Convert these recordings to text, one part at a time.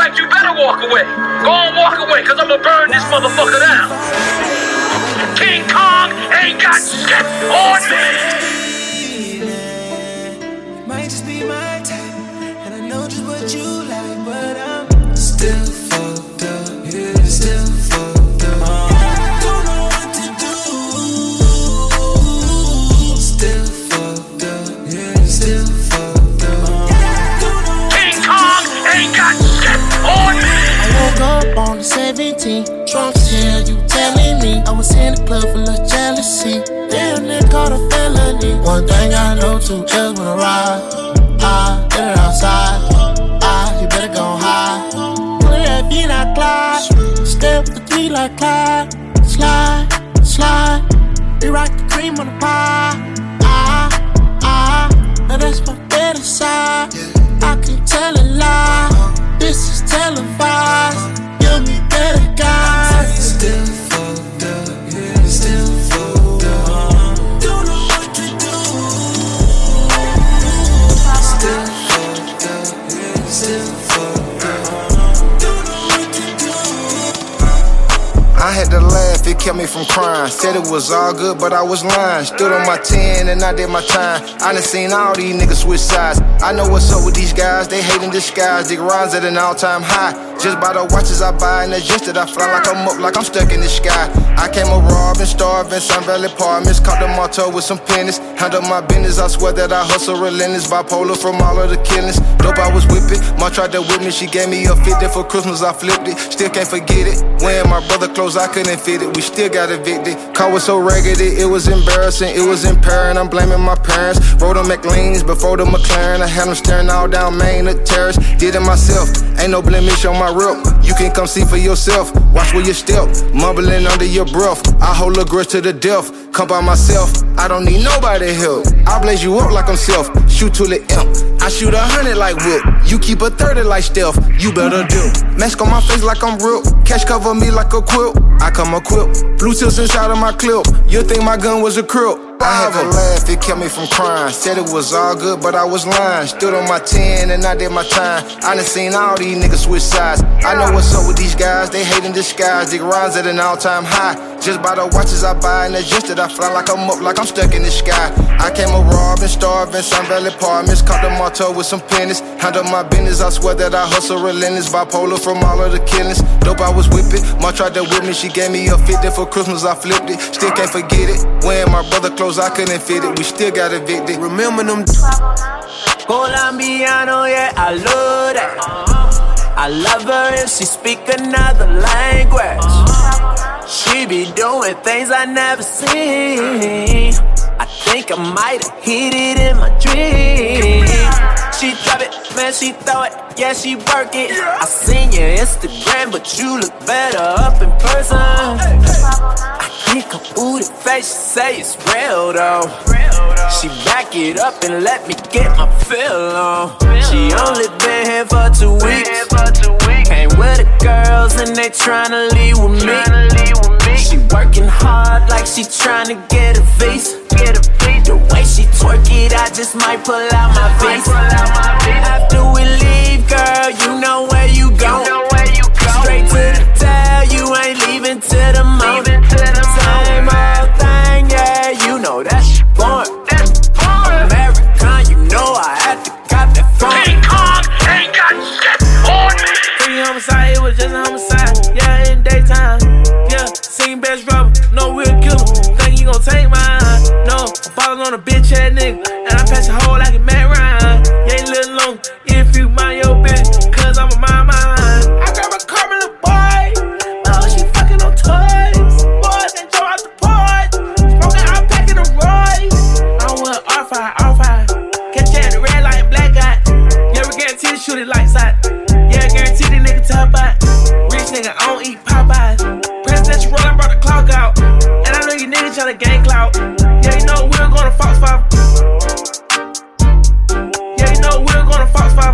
fact, you better walk away. Go on, walk away, cause I'ma burn this motherfucker down. King Kong ain't got shit on me. Might just be my type, and I know just what you like, but I'm still fucked up, yeah, still fucked up. Don't know what to do. Still fucked up, yeah, still fucked up. King Kong ain't got shit on me. I woke up on the 17th, drunk as hell, you telling me I was in the club full of jealousy. Damn, they caught a felony. One thing I know, two else wanna ride. Get it outside. You better go high. Put that feet like Clyde. Step the 3 like Clyde. Slide, slide. We rock the cream on the pie. Now that's my better side. I can tell a lie. This is televised. Give me better guys. Still fucked up, yeah, still fucked up. Don't know what to do. Still fucked up, yeah, still fucked up. Don't know what to do. I had to laugh, it kept me from crying. Said it was all good, but I was lying. Stood on my 10 and I did my time. I done seen all these niggas switch sides. I know what's up with these guys, they hate in disguise. Dick rhymes at an all-time high. Just by the watches I buy and the jets that I fly like I'm up, like I'm stuck in the sky. I came up robbing, starving, Sun Valley Apartments. Caught the motto with some pennies. Handle my business, I swear that I hustle relentless. Bipolar from all of the killings. Dope I was whipping, Ma tried to whip me. She gave me a 50 for Christmas, I flipped it. Still can't forget it. Wearing my brother clothes, I couldn't fit it. We still got evicted. Car was so raggedy, it was embarrassing. It was impairing, I'm blaming my parents. Rode on McLean's before the McLaren. I had them staring all down Main the terrace. Did it myself, ain't no blemish on my rip. You can come see for yourself. Watch where you step, mumbling under your breath. I hold a grudge to the death. Come by myself, I don't need nobody help. I blaze you up like I'm self. Shoot till it imp. I shoot 100 like whip. You keep a 30 like stealth. You better do. Mask on my face like I'm real. Cash cover me like a quilt. I come equipped. Blue tips inside of my clip. You think my gun was a crib? I had to laugh, it kept me from crying. Said it was all good, but I was lying. Stood on my 10 and I did my time. I done seen all these niggas switch sides. I know what's up with these guys, they hate in disguise. Dick rhymes at an all-time high. Just by the watches I buy and the jets that I fly like I'm up, like I'm stuck in the sky. I came up robbing, starving, Sun Valley Apartments. Caught the motto with some pennies. Handle my business, I swear that I hustle relentless. Bipolar from all of the killings. Dope I was whipping, Ma tried to whip me. She gave me a 50 for Christmas, I flipped it. Still can't forget it. Wearing my brother clothes, I couldn't fit it. We still got evicted. Remember them. Colombiano, yeah, I love that. I love her if she speak another language. She be doing things I never seen. I think I might have hit it in my dream. She drop it, man, she throw it, yeah, she work it. I seen your Instagram, but you look better up in person. I think her booty face, she say it's real though. She back it up and let me get my fill on. She only been here for 2 weeks. Came with the girls and they tryna leave with me. She working hard like she tryna get a visa. The way she twerk it, I just might pull out my visa. After we leave, girl, you know where you go. Straight to the tail, you ain't leaving to the morning. Same old thing, yeah, you know that's boring. American, you know I had to cop that phone. King Kong ain't got shit on me. Free homicide, it was just a homicide. Yeah, in daytime. Yeah, sing best rapper, no real killer. Think you gon' take mine? No, I'm falling on a bitch ass nigga, and I pass a hole like a Matt Ryan. You ain't little long if you mind your bitch, cause I'm a mind mine. I grab a car and a boy, oh she fucking on toys. Boys and jump out the porch, smoking out packing the Royce. I want R5, catch you at the red light, black guy. Yeah, we guarantee to shoot it lights out. Yeah, guarantee the nigga top out. Rich nigga, I don't eat Popeyes. Presidential roll, I brought the clock out. And I know you niggas tryna gang clout. Yeah, you know we're gonna Fox 5. Yeah, you know we're gonna Fox 5.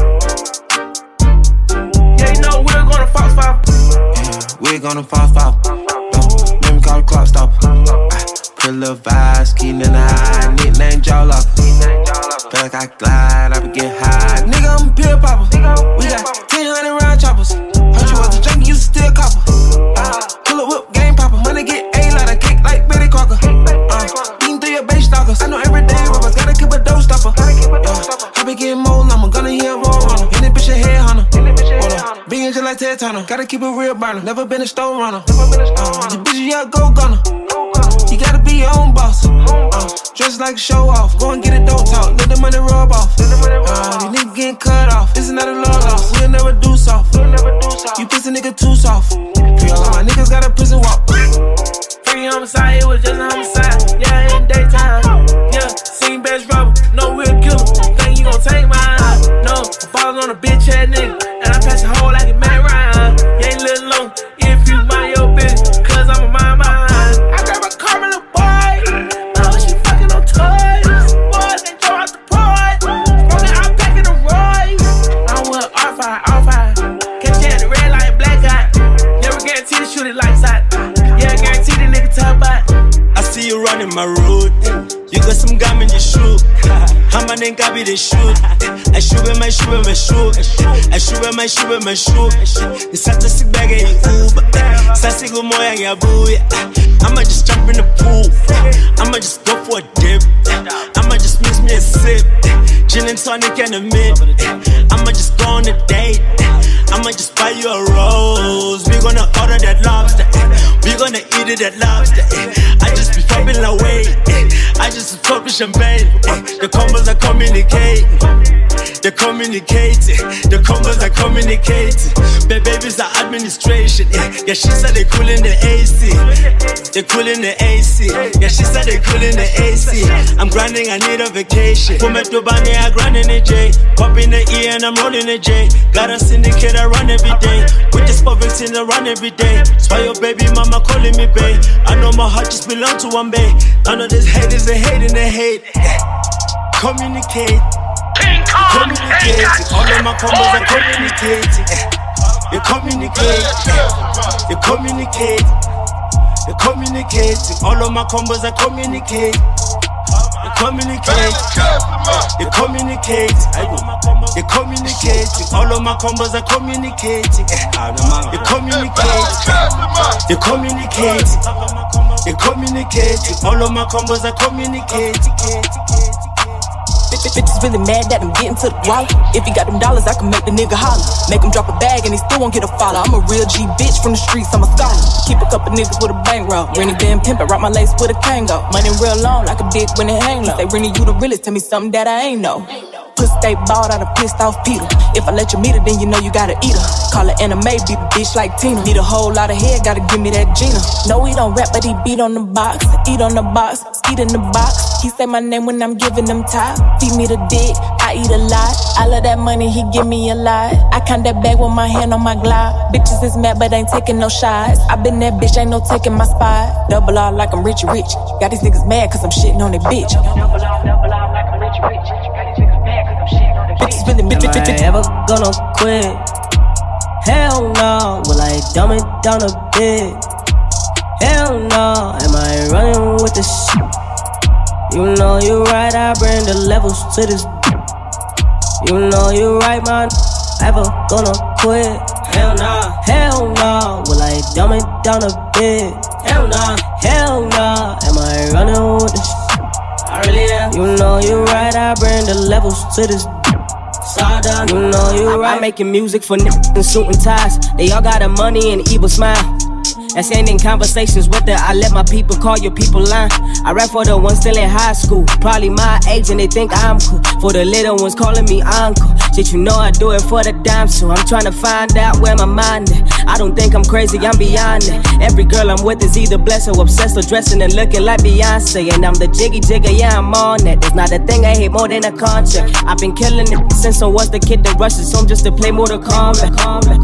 Yeah, you know we're gonna Fox 5. Yeah, we're gonna Fox 5. Let me call the clock stopper. Put a little vibes, keen in the high. Nickname Jaw Locker. Feel like I glide, I be getting high. Nigga, I'm a pill popper. We got 1,000 round chopper. like Ted Turner. Gotta keep it real burner. Never been a stone runner. The bitch, yeah, go gunner. You gotta be your own boss. Dress like a show off. Go and get it, don't talk. Let the money rub off. These niggas getting cut off. This is not a love loss. We'll never do soft. You pussy nigga too soft. All my niggas got a prison walk. Free homicide, it was just a homicide. Yeah, in daytime. Yeah, seen best rubber. No real killer. Think you gon' take mine? No, I'm falling on a bitch ass nigga. And I pass the hole like a Matt Ryan. You ain't little long if you mind your business. Cause I'm a mind behind. I grab a car, my little boy. Oh, she fucking on toys. Boys, they throw out the pride. Rolling out back in the Royce. I'm with R5. Catch you at the red light, black eye. Never guarantee to shoot it lights out. Yeah, guarantee the nigga top out. I see you running my route. You got some gum in your shoe. How my name got be the shoot. I shoot in my shoe. I shoot in my shoe. It's such a sick bag in Uber. Sassy go more and ya boo. I'ma just jump in the pool. I'ma just go for a dip. I'ma just mix me a sip. Gin and tonic and a mint. I'ma just go on a date. I'ma just buy you a rose. We gonna order that lobster. We gonna eat it at lobster. I just be popping away. I just be popping champagne. The combos are communicating. They're communicating. The combos are communicating. The babies are administration. Yeah, she said they cool in the AC. They cool in the AC. Yeah, she said they cool in the AC. I'm grinding, I need a vacation. Come to Bani, I grind in the J. Pop in the E and I'm rolling the J. Got a syndicate, I run every day. With this public in I run every day. Spy your baby mama calling me babe. I know my heart just belong to one babe. I know this hate is a hate and a hate. Communicate. Communicate. All of my combos are communicating. You communicate. You communicate. You communicate. All of my combos are communicate. You communicate. You communicate. You communicate. All of my combos are communicating. You communicate. You communicate. You communicate. All of my combos are communicating. Bitches really mad that I'm getting to the wallet. If he got them dollars, I can make the nigga holler. Make him drop a bag and he still won't get a follow. I'm a real G bitch from the streets, I'm a scholar. Keep a couple niggas with a bankroll. Rennie been pimpin', rock my lace with a Kango. Money real long like a dick when it hang low. Say Rennie, you the realest, tell me something that I ain't know. Pussy stay balled, I done pissed off Peter. If I let you meet her, then you know you gotta eat her. Call her anime, beat a bitch like Tina. Need a whole lot of head, gotta give me that Gina. No, he don't rap, but he beat on the box. Eat on the box, eat in the box. He say my name when I'm giving them top. Feed me the dick, I eat a lot. I love that money, he give me a lot. I count that bag with my hand on my Glock. Bitches is mad, but ain't taking no shots. I been that bitch, ain't no taking my spot. Double R like I'm rich. Got these niggas mad cause I'm shitting on that bitch. Double R like I'm rich. Got these niggas mad cause I'm shitting on that bitch. Am I ever gonna quit? Hell no. Will I dumb it down a bit? Hell no. Am I running with this shit? You know you right, I bring the levels to this. You know you right, man. Ever gonna quit? Hell nah. Hell no. Will I dumb it down a bit? Hell nah. Hell nah. Am I running with this? I really am. You know you right, I bring the levels to this. You know you right. I'm making music for niggas in suit and ties. They all got a money and evil smile. That's ending conversations with her. I let my people call your people line. I rap for the ones still in high school, probably my age, and they think I'm cool. For the little ones calling me uncle. Shit, you know I do it for the dime, so I'm trying to find out where my mind is. I don't think I'm crazy, I'm beyond it. Every girl I'm with is either blessed or obsessed or dressing and looking like Beyonce. And I'm the jiggy jigger, yeah, I'm on that. There's not a thing I hate more than a contract. I've been killing it since I was the kid that rushes home just to play Mortal Kombat.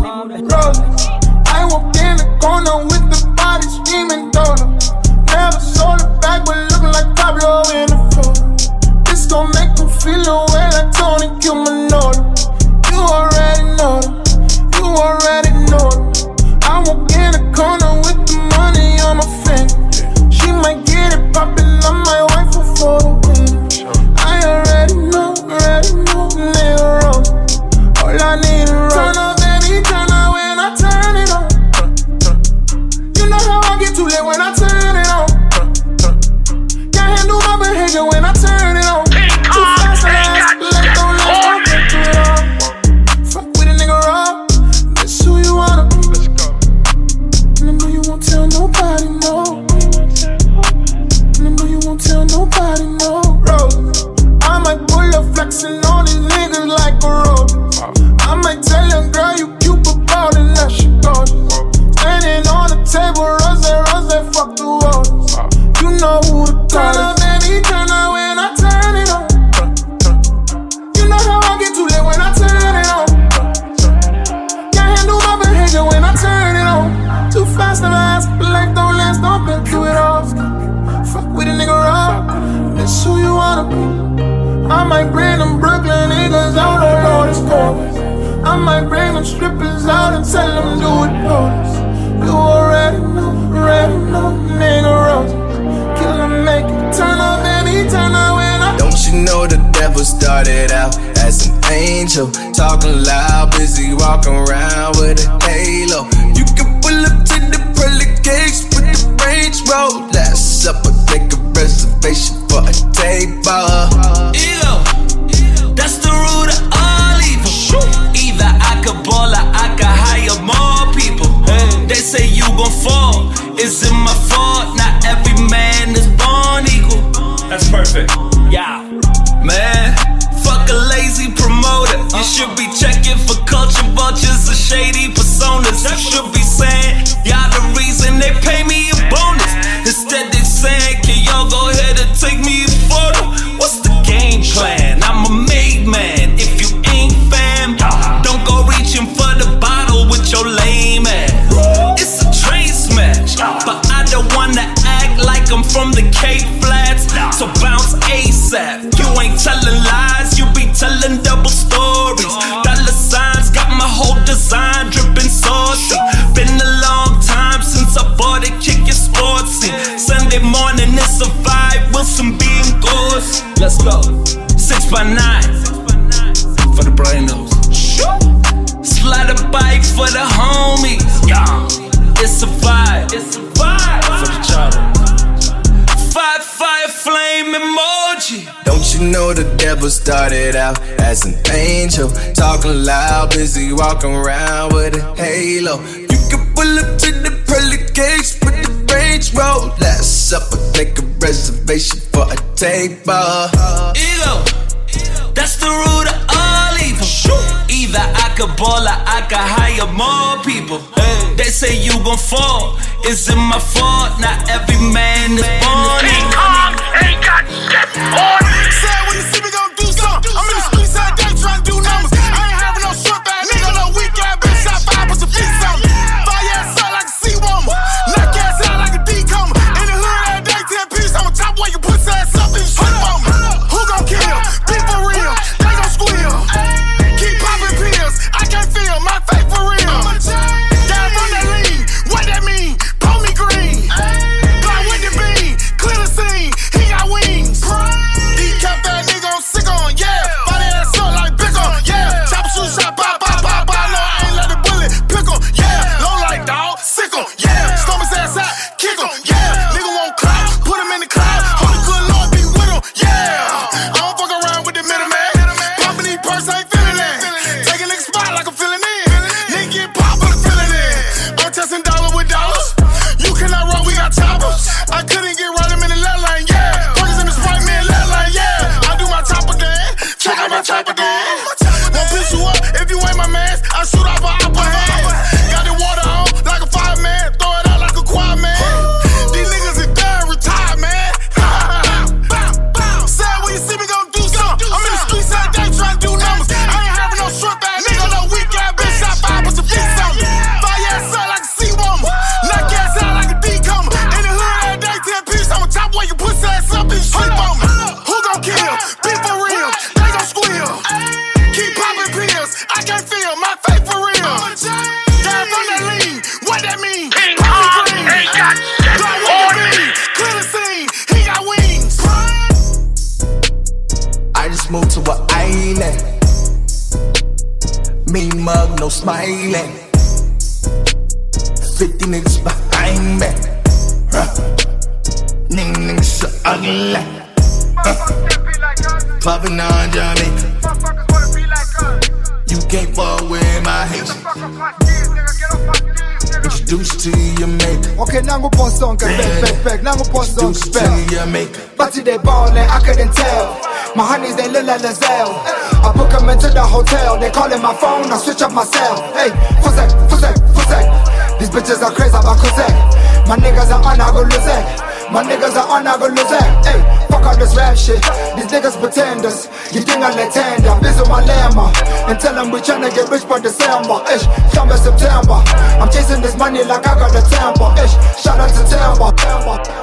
I walked in the corner with the body screaming dollar. Never saw the back, but looking like Pablo in the photo. This gon' make them feel away like Tony Kilmanolo. You already know them. You already know them. I walk in the corner with the money on my finger. She might get it poppin', I might wife her for the win. I already know, nigga wrong. All I need is turn up, baby, turn up when I turn it on. You know how I get too late when I turn it on. Can't handle my behavior when I turn it on. Too fast, I Young girl, you cute but ballin' like she gorgeous. Standing on the table, rose, fuck the waters. You know who to call. Turn up, baby, turn up when I turn it on. You know how I get too lit when I turn it on. Can't handle my behavior when I turn it on. Too fast, never ask, but life don't last, don't been through it all. Fuck with a nigga raw, that's who you wanna be. I might bring them Brooklyn niggas out on all this chorus. I might bring them strippers out and tell them do it for us. You already know, nigga Rose. Kill 'em, make it turn up, baby, turn up when I. Don't you know the devil started out as an angel? Talking loud, busy walking around with a halo. You can pull up to the pearly gates with the Range Road. Last supper, make a reservation for a table. Ego, that's the root of all evil. Either I could ball or I could hire more people. They say you gon' fall, is it my fault? Not every man is born equal. That's perfect. Yeah, man, fuck a lazy promoter. You should be checking for culture vultures or shady personas. You should be saying, y'all the reason they pay me a bonus. Instead they saying, can y'all go ahead and take me a photo? What's the game plan? I'm a made man. If you ain't fam, don't go reaching for the bottle with your lame ass. It's a train smash, but I don't wanna act like I'm from the Cape Flats. So bounce ASAP. You ain't telling lies, you be telling double stories. Dollar signs got my whole design dripping saucy. Been a long time since I bought it, kick your sportsy. Sunday morning it's a vibe, Wilson being goes. Let's go. 6x9 for the brainos. Slide a bike for the homies. It's a vibe. It's a vibe for the chopper. Fire flame emoji. Don't you know the devil started out as an angel? Talking loud, busy walking around with a halo. You can pull up to the pearly gates with the Range Road. Last supper, make a reservation for a table. Ego, that's the root of all evil. Either I could ball or I could hire more people. They say you gon' fall, is it my fault? Not every man is born. King Kong ain't got shit on me. Said when you see me gon' do something. I'm in the streets all day trying to do numbers. I ain't having no short bag nigga, no weak ass bitch. Shot 5 with some feet something. Fire ass out like a C-woman. Knock ass out like a D-comer. In the hood all day, 10 piece. I'm a top boy, you put ass up and shit on me. Who gon' kill? Be for real. They gon' squeal. Keep popping pills. I can't feel my faith for real. Down from that lean. What that mean? Pull me green. Fly with the beam. Clear the scene. He got wings. Decap that nigga on sick on, yeah. Body ass up like Bick on, yeah. Chop shoot shot, bop. No, I ain't let the bullet pick on, yeah. Low like dog, sick on, yeah. Storm his ass out, kick on, yeah. Nigga won't clout, put him in the cloud. Holy good Lord be with him, yeah. I don't fuck around with the middleman. Popping these purse, I ain't feeling it. Take a nigga spot like I'm feeling in. Nigga get popped, but I'm feeling it. I'm testing dollar with dollars. You cannot run, we got choppers. I couldn't get right, I'm in the left lane, yeah. Perkins in the Sprite, man, left lane, yeah. I do my chopper game. Check out my chopper game. Won't piss you up if you ain't my man. I shoot off an upper hand. Got the water on like a fireman. Throw it out like a choir man. These niggas is done, retired, man. Said when you see me gon' do something. I'm in the streets all day trying to do numbers. I ain't having no short bag nigga, no weak ass bitch. Shot 5 with some feet something. Fire ass out like a C-woman. Knock ass out like a D-comer. In the hood all day, 10 piece. I'm a top boy, you put ass up and sleep on me. Who gon' kill? Be for real. They gon' squeal. Keep popping pills. I can't feel my faith for real. Down from that lean. What that mean? King Kong ain't got shit on me. Clear the scene. He got wings. I just moved to an island. Mean mug, no smiling. 50 niggas behind me. Niggas so ugly. Popping on Johnny. You can't fuck with my hate. Introduce to your maker. Okay, now go post on, back. Now go post on, Introduce to your maker. But they ballin', I couldn't tell. My honeys, they look like Lizelle. I book them into the hotel. They callin' my phone, I switch up my cell. Hey, Fuzek. These bitches are crazy about Kuzek. My niggas are on, I go lose it. My niggas are on, I go lose it. Hey, fuck all this rap shit. These niggas pretenders. You think I let tender. Visit my llama and tell them we tryna get rich by December. Ish, summer September. I'm chasing this money like I got the temper. Ish, shout out to Temper.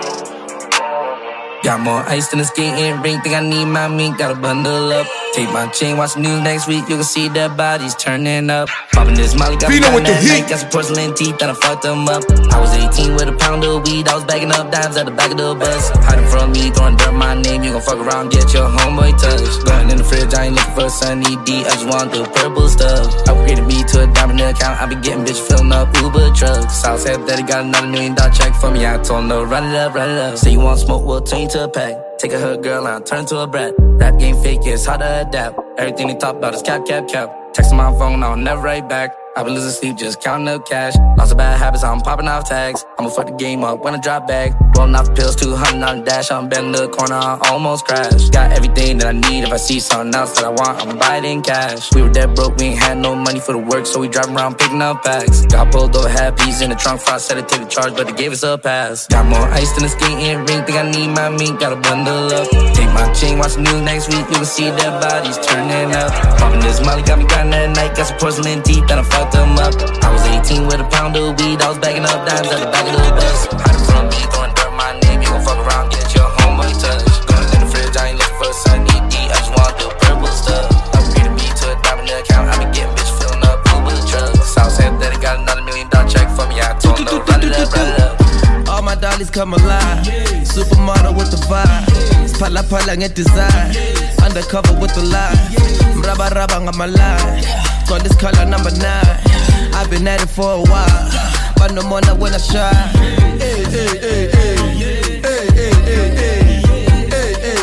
Got more ice than a skating rink. Think I need my mink, gotta bundle up. Take my chain, watch the news next week. You can see their bodies turning up. Popping this Molly, got me with the heat. Got some porcelain teeth, that I fucked them up. I was 18 with a pound of weed. I was bagging up dimes at the back of the bus. Hiding from me, throwing dirt my name. You gon' fuck around, get your homeboy touched. Going in the fridge, I ain't looking for a sunny D. I just want the purple stuff. Upgraded me to a diamond account. I be getting bitch filling up Uber trucks. Southside daddy got another $1 million check for me. I told him to run it up. Say you want smoke, we'll turn you to a pack. Take a hood girl and turn to a brat. Rap game fake, it's hard to adapt. Everything they talk about is cap. Texting my phone, I'll never write back. I been losing sleep, just counting up cash. Lots of bad habits, I'm popping off tags. I'ma fuck the game up when I drop back. Rolling off pills, 200 on the dash. I'm bending the corner, I almost crash. Got everything that I need. If I see something else that I want, I'ma buy it in cash. We were dead broke, we ain't had no money for the work, so we driving around picking up packs. Got pulled over, had peas in the trunk, I said to take the charge, but they gave us a pass. Got more ice than a skating rink, think I need my mink, gotta bundle up. Take my chain, watch the news next week, you can see their bodies turning up. Popping this Molly, got me grinding at night, got some porcelain teeth, that I fucked them up. I was 18 with a pound of weed, I was bagging up dimes at the back of the bus. Hiding from me, throwing dirt my name, you gon' fuck around, get your homeboy touched. Going in the fridge, I ain't looking for a sunny D, I just want the purple stuff. Upgraded me to a diamond account, I be getting bitch filling up Uber trucks. Southside daddy got another $1 million check for me, I told him to run it up. All my dollies come alive, supermodel with the vibe. Pala get design, undercover with the lie. Raba on my line, got this color number 9. I've been at it for a while, but no more when I shine. Hey, hey, hey, hey. Hey, hey, hey, hey. Hey, hey,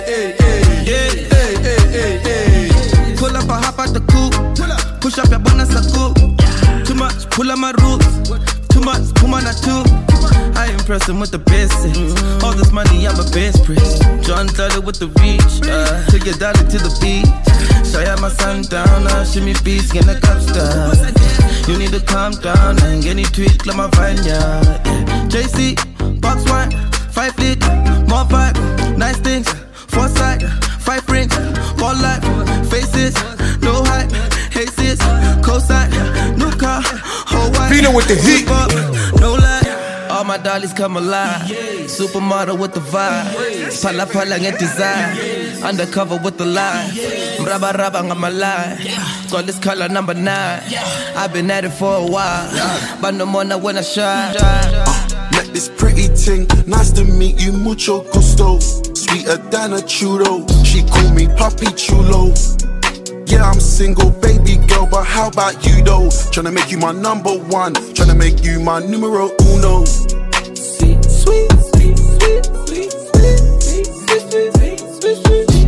hey, hey. Hey, hey, hey. Pull up, I hop out the coupe. Push up your bonus a coupe. Too much, pull up my roots. Too much, pull my too. I impress him with the business. All this money, I'm a best prince. John Dudley with the reach. Took your dolly to the beach. Show ya my sundowner. Shimmy beats, get the cup star. You need to calm down and get it tweaked like my vineyard. JC, box wine, 5 feet, more vibe, nice things, foresight, 5 rings, more life, faces, no hype, hey sis, cosign, new car, whole white. Vino with the heat. No lie. All my dollies come alive. Supermodel with the vibe. Pala get design. Undercover with the line. Raba on my line. Got this color number 9. I've been at it for a while, but no more now when I shine. Met this pretty ting, nice to meet you, mucho gusto. Sweeter than a churro, she call me Papi Chulo. Yeah, I'm single, baby girl, but how about you though? Tryna make you my number 1, tryna make you my numero uno. Sweet, sweet, sweet, sweet, sweet, sweet, sweet, sweet, sweet, sweet,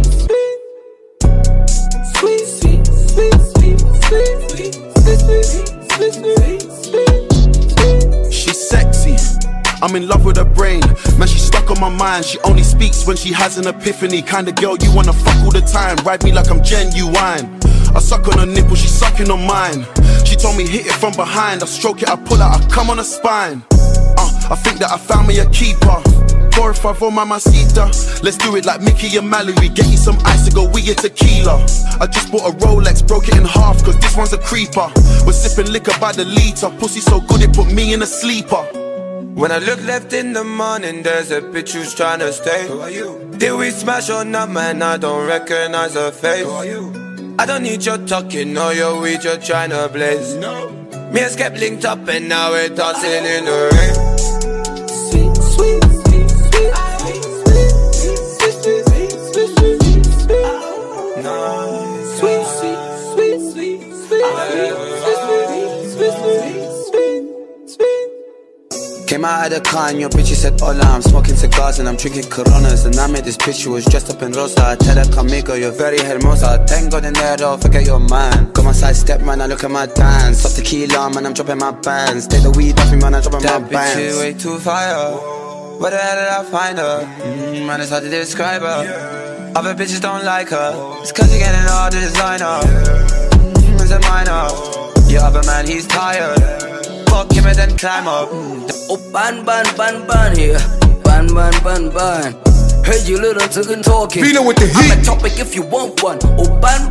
sweet, sweet, sweet, sweet, sweet. She's sexy, I'm in love with her brain. Man, she's stuck on my mind. She only speaks when she has an epiphany. Kinda girl you wanna fuck all the time. Ride me like I'm genuine. I suck on her nipple, she's sucking on mine. She told me hit it from behind. I stroke it, I pull out, I come on her spine. I think that I found me a keeper. 4 or 5 on mamacita. Let's do it like Mickey and Mallory. Get you some ice to go with your tequila. I just bought a Rolex, broke it in half, cause this one's a creeper. We're sipping liquor by the liter. Pussy so good it put me in a sleeper. When I look left in the morning, there's a bitch who's tryna stay. Who are you? Did we smash or not, man? I don't recognize her face. Who are you? I don't need your talking or your weed, you're tryna blaze. No. Me and Skep linked up and now we're dancing in the rain. Sweet, sweet, sweet, sweet, Came out of the car and your bitch said hola. I'm smoking cigars and I'm drinking Coronas. And I made this bitch, she was dressed up in rosa. I tell her conmigo, you're very hermosa. Tengo dinero, forget your man. Got my side step, man, I look at my dance. Stop tequila, man, I'm dropping my bands. Take the weed off me, man, I'm dropping my bands. That bitch is way too fire. Where the hell did I find her? Man, it's hard to describe her. Other bitches don't like her. It's cause you're getting all the designer. It's a minor. Your other man, he's tired. Fuck him and then climb up. Oh, ban, here. Ban. Heard you little chicken talking. Vino with the heat. I'm a topic if you want one. Oh, ban.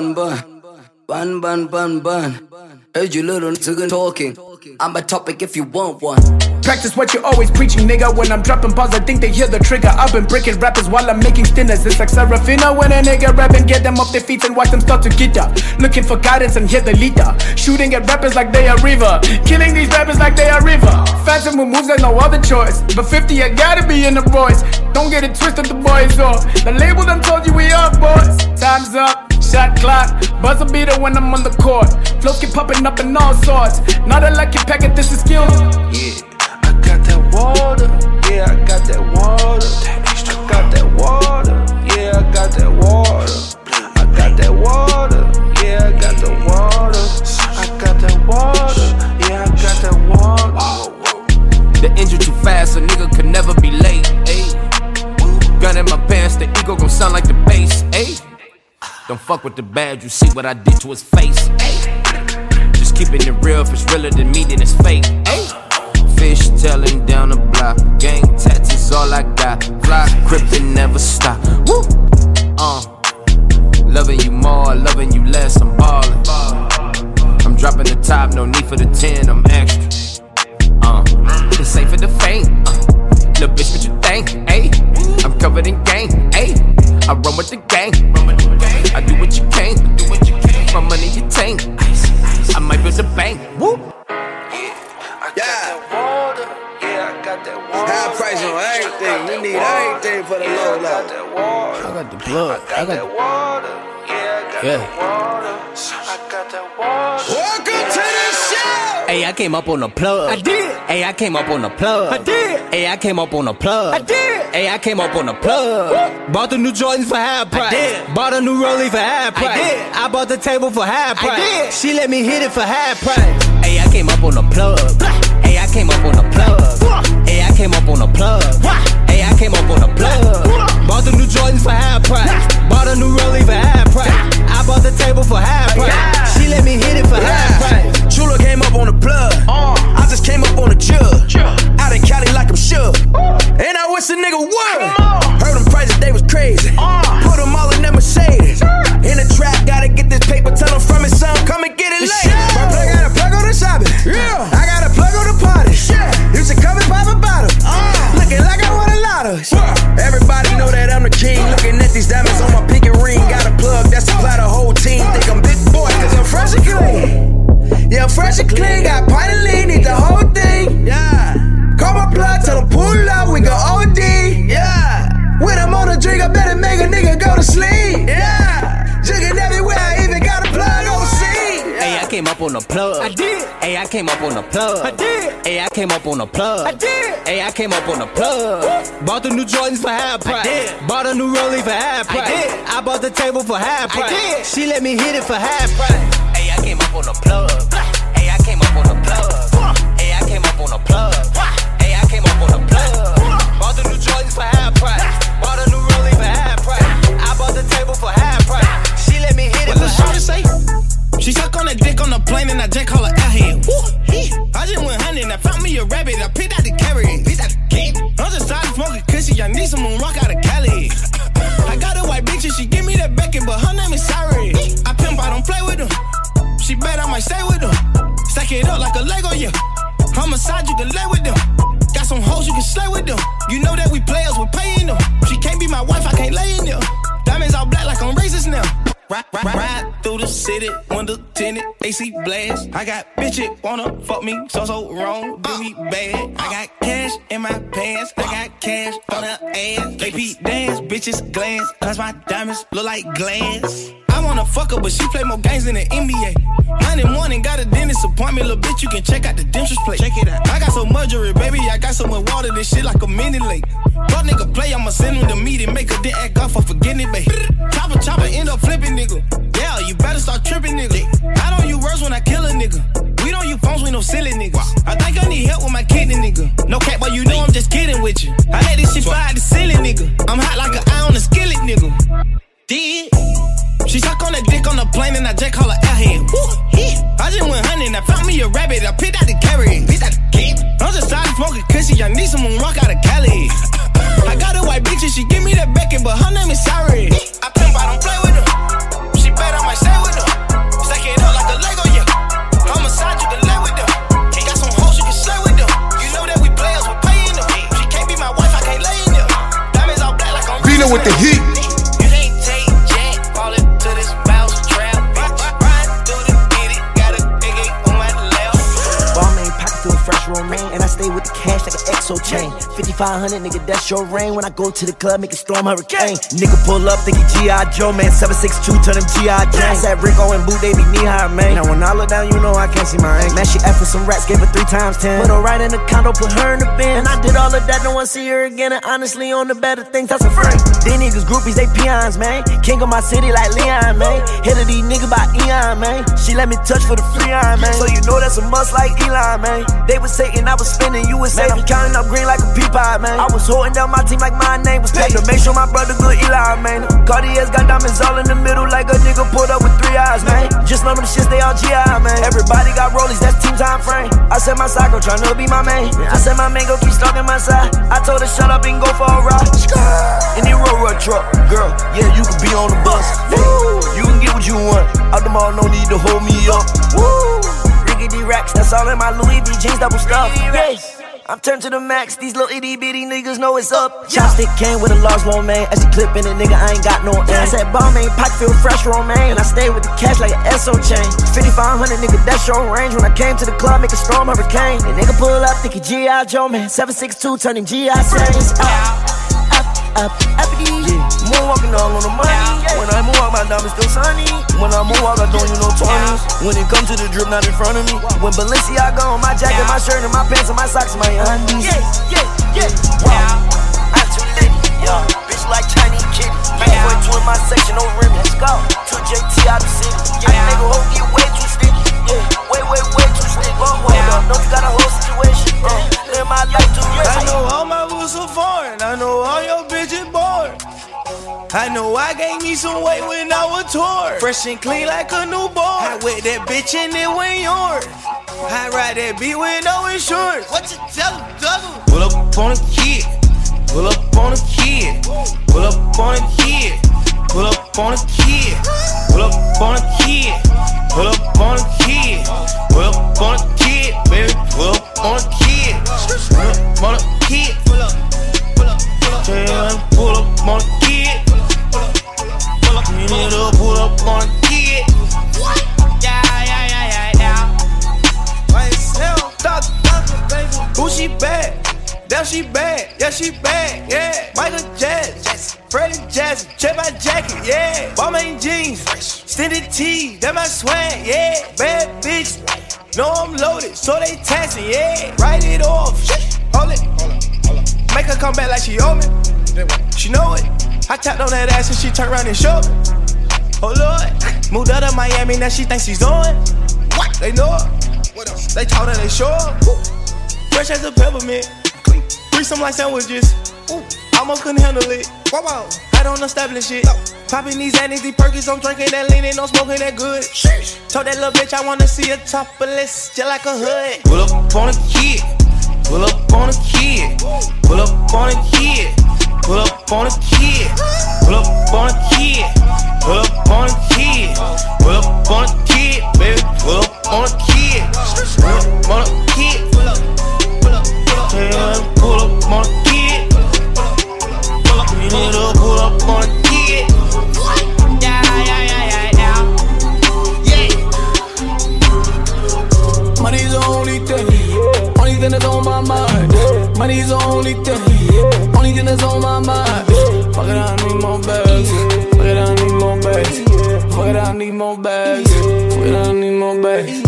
Ban. Heard you little chicken talking. I'm a topic if you want one. Practice what you're always preaching, nigga. When I'm dropping bars, I think they hear the trigger. I've been breaking rappers while I'm making stinners. It's like Serafina when a nigga rapping, get them off their feet and watch them start to get up. Looking for guidance and hit the leader. Shooting at rappers like they are river. Killing these rappers like they are river. Phantom with moves, there's no other choice. But 50, I gotta be in the boys. Don't get it twisted, the boys off. The label done told you we are boys. Time's up. Shot clock, buzzer beater when I'm on the court. Flows keep popping up in all sorts. Not a lucky packet, this is skills. Yeah, I got that water. Yeah, I got that water. I got that water. Yeah, I got that water. I got that water. Yeah, I got the water. I got that water. Yeah, I got that water. The engine too fast, a nigga could never be late. Ayy, gun in my pants, the ego gon' sound like the bass. Ayy. Don't fuck with the bad, you see what I did to his face. Ay. Just keeping it real, if it's realer than me, then it's fake. Ay. Fish tailing down the block, gang tattoos all I got. Fly, crippin', never stop. Woo! Loving you more, loving you less, I'm ballin'. I'm dropping the top, no need for the 10, I'm extra. It's safe for the faint. Little bitch, what you think? Ay. I'm covered in gang. Ay. I run with the gang. I do what you can. My money you tank. I might build a bank. Woo. Yeah. I got that water. High price on everything. We need everything for the low level. I got the plug. I got the water. Yeah. Welcome to the show. Hey, I came up on the plug. I did. Hey, I came up on the plug. I did. Hey, I came up on the plug. I did. Hey, I came up on the plug. Woo. Bought the new Jordans for half price. I did. Bought a new Rollie for half price. I did. I bought the table for half price. I did. She let me hit it for half price. Hey, I came up on the plug. Hey, I came up on the plug. Hey, I came up on the plug. Hey, I came up on the plug. Bought the new Jordans for half price. Bought a new Rollie for half price. I bought the table for half price. She let me hit it for half price. Chula came up on the plug. I just came up on the jug. Out in Cali like I'm shook. And I wish a nigga would. Heard them prices, they was crazy. Put them all in that Mercedes. In the trap, gotta get this paper. Tell them from his son, come and get it later. My plug got a plug on the shopping. I got a plug on the party. You should come and pop a bottle. Looking like I won a lotto. Everybody know that I'm the king. Looking at these diamonds on my pinky ring. Got a plug that supply the whole team. Think I'm big boy, cause I'm fresh and clean. Yeah, I'm fresh and clean. Got pint of lean, need the whole thing. Yeah. Call my plug, tell them pull up, we go OD. Yeah. When I'm on a drink, I better make a nigga go to sleep. Yeah. Jigging everywhere, I even got a plug on scene. Hey, I came up on the plug. I did. Hey, I came up on the plug. I did. Hey, I came up on the plug. I did. Hey, I came up on the plug. Bought the new Jordans for half price. I did. Bought a new Rollie for half price. I did. I bought the table for half price. I did. She let me hit it for half price. Hey, I came up on the plug. Hey, I came up on the plug. Hey, I came up on the plug. Hey, I came up on the plug. Bought the new Jordans for half price. Bought a new Rollie for half price. I bought the table for half price. She let me hit it for half price. She suck on that dick on the plane and I just call her airhead. I just went hunting and I found me a rabbit. I picked out the carrot. I'm just tired of smoking cushy. I need some moon rock out of Cali. I got a white bitch and she give me that bacon, but her name is Sari. I pimp, I don't play with them. She bet I might stay with them. Stack it up like a Lego, yeah. Homicide, you can lay with them. Got some hoes, you can slay with them. You know that we players, we paying them. She can't be my wife, I can't lay in them. Diamonds all black like I'm racist now. Ride through the city, window tinted, AC blast. I got bitches wanna fuck me, so wrong, do me bad. I got cash in my pants, I got cash on her ass. They beat dance, bitches glance, cause my diamonds look like glass. I I wanna fuck her, but she play more games than the NBA. 9 in morning, got a dentist appointment, little bitch, you can check out the dentist plate. Check it out. I got so much jewelry, baby, I got so much water, this shit like a mini lake. Fuck nigga play, I'ma send him to meeting, make a then act off for forgetting it, babe. Chopper, end up flipping, nigga. Yeah, you better start tripping, nigga. I don't use words when I kill a nigga. We don't use phones with no silly niggas. I think I need help with my kidney, nigga. No cap, but you know I'm just kidding with you. I let this shit fly at the ceiling, nigga. I'm hot like an eye on a skillet, nigga. Did she suck on that dick on the plane and I just call her airhead. I just went hunting, I found me a rabbit, I picked out the carrot. I'm just tired of smoking cushy, I need someone rock out of Cali. I got a white bitch and she give me that Beckett, but her name is Sari. I pimp, I don't play with her. She bet I might stay with her. Stack it up like a Lego, yeah. Homicide, you can lay with them. Got some hoes, you can slay with them. You know that we players, we're paying them. She can't be my wife, I can't lay in them. Diamonds all black like I'm Vino with the heat. And I stay with the cash like an EXO chain. 5500, nigga, that's your rain. When I go to the club, make it storm hurricane. Nigga pull up, thinking G.I. Joe, man. 762, turn him G.I. James. That Rico and Boo, they be knee-high, man. Now when I look down, you know I can't see my ankle. Man, she asked for some rats, gave her 3 times 10. Put her right in the condo, put her in the bin. And I did all of that, no one see her again. And honestly, on the better things, that's a friend. These niggas groupies, they peons, man. King of my city like Leon, man. Hit of these niggas by Eon, man. She let me touch for the free on, man. So you know that's a must like Elon, man. They was saying I was spinning, you was saying I'm counting up green like a pea pie, man. I was holding down my team like my name was paid to make sure my brother good Eli, man. Cartier's got diamonds all in the middle like a nigga pulled up with 3 eyes, man. Just know them shits, they all GI, man. Everybody got rollies, that's team time frame. I said my psycho tryna be my main. I said my man go keep stalking my side. I told her shut up and go for a ride. In the road truck, girl, yeah, you can be on the bus. You can get what you want. Out the mall, no need to hold me up. Riggedy racks, that's all in my Louis V jeans, double stuff. Yes. I'm turned to the max, these little itty bitty niggas know it's up. Chopstick came with a large low man. As she clipping it, nigga, I ain't got no aim. I said Balmain, Pac feel fresh, romaine. And I stay with the cash like an SO chain. 5500, nigga, that's your range. When I came to the club, make a storm hurricane. The nigga pull up, thinking G.I. Joe, man. 762, turning G.I. Saints. Up, moonwalking all on the money. When I moonwalk, my diamonds still sunny. When I moonwalk, I don't use no 20s. When it comes to the drip, not in front of me. When Balenciaga on my jacket, my shirt, and my pants, and my socks, and my undies. Wow, I'm too lit, yeah. Bitch like Chinese kitty. Boy, two in my section, no rim. Let's go. 2 JT out the city. Yeah, nigga, hope get way too sticky. Yeah, way too sticky. Hold up, don't you got a whole situation? Live my life too rich. I know all my boots are foreign. I know all your bitches bored. I know I gained me some weight when I was torn. Fresh and clean like a newborn. I wet that bitch and it went yours. I ride that beat with no insurance. What you tell him, Double? Pull up on a kid. Pull up on a kid. Pull up on a kid. Pull up on a kid. Pull up on a kid. Pull up on a kid. Pull up on a kid, baby. Pull up on a kid. Pull up on a kid. Pull up on a kid. You need to pull up on a kid. Yeah. Myself, baby. Who she bad? Damn, she bad. Yeah, she bad. Yeah. Michael Jackson, Freddie Jackson, check my jacket. Yeah. Balmain jeans, extended tee. That my swag. Yeah. Bad bitch. Know I'm loaded, so they taxing. Yeah. Write it off. Hold it. Make her come back like she owe me. She know it. I tapped on that ass and she turned around and showed me. Oh Lord, moved out of Miami, now she thinks she's doing. What? They know her. What else? They told her they sure. Fresh as a peppermint. Threesome like sandwiches. Almost couldn't handle it. Wow. I don't establish it. No. Popping these annies, these perkies, I'm drinking that lean, no smoking that good. Sheesh. Told that little bitch I wanna see her topless, just like a hood. Pull up on a kid. Pull up on a kid. Pull up on a kid. Pull up on a kid. Pull up on a kid. Pull up on a kid. Pull up on a kid, baby. Pull up on a kid. Pull up on a kid. Pull up on a kid. You need to pull up on a kid. Yeah. Money's the only thing that's on my mind. Money's the only thing that's on my mind. Fuck it, I need more bags. Fuck it, I need more bags. Fuck Fuck it, I need more bags. Fuck it, I need more bags.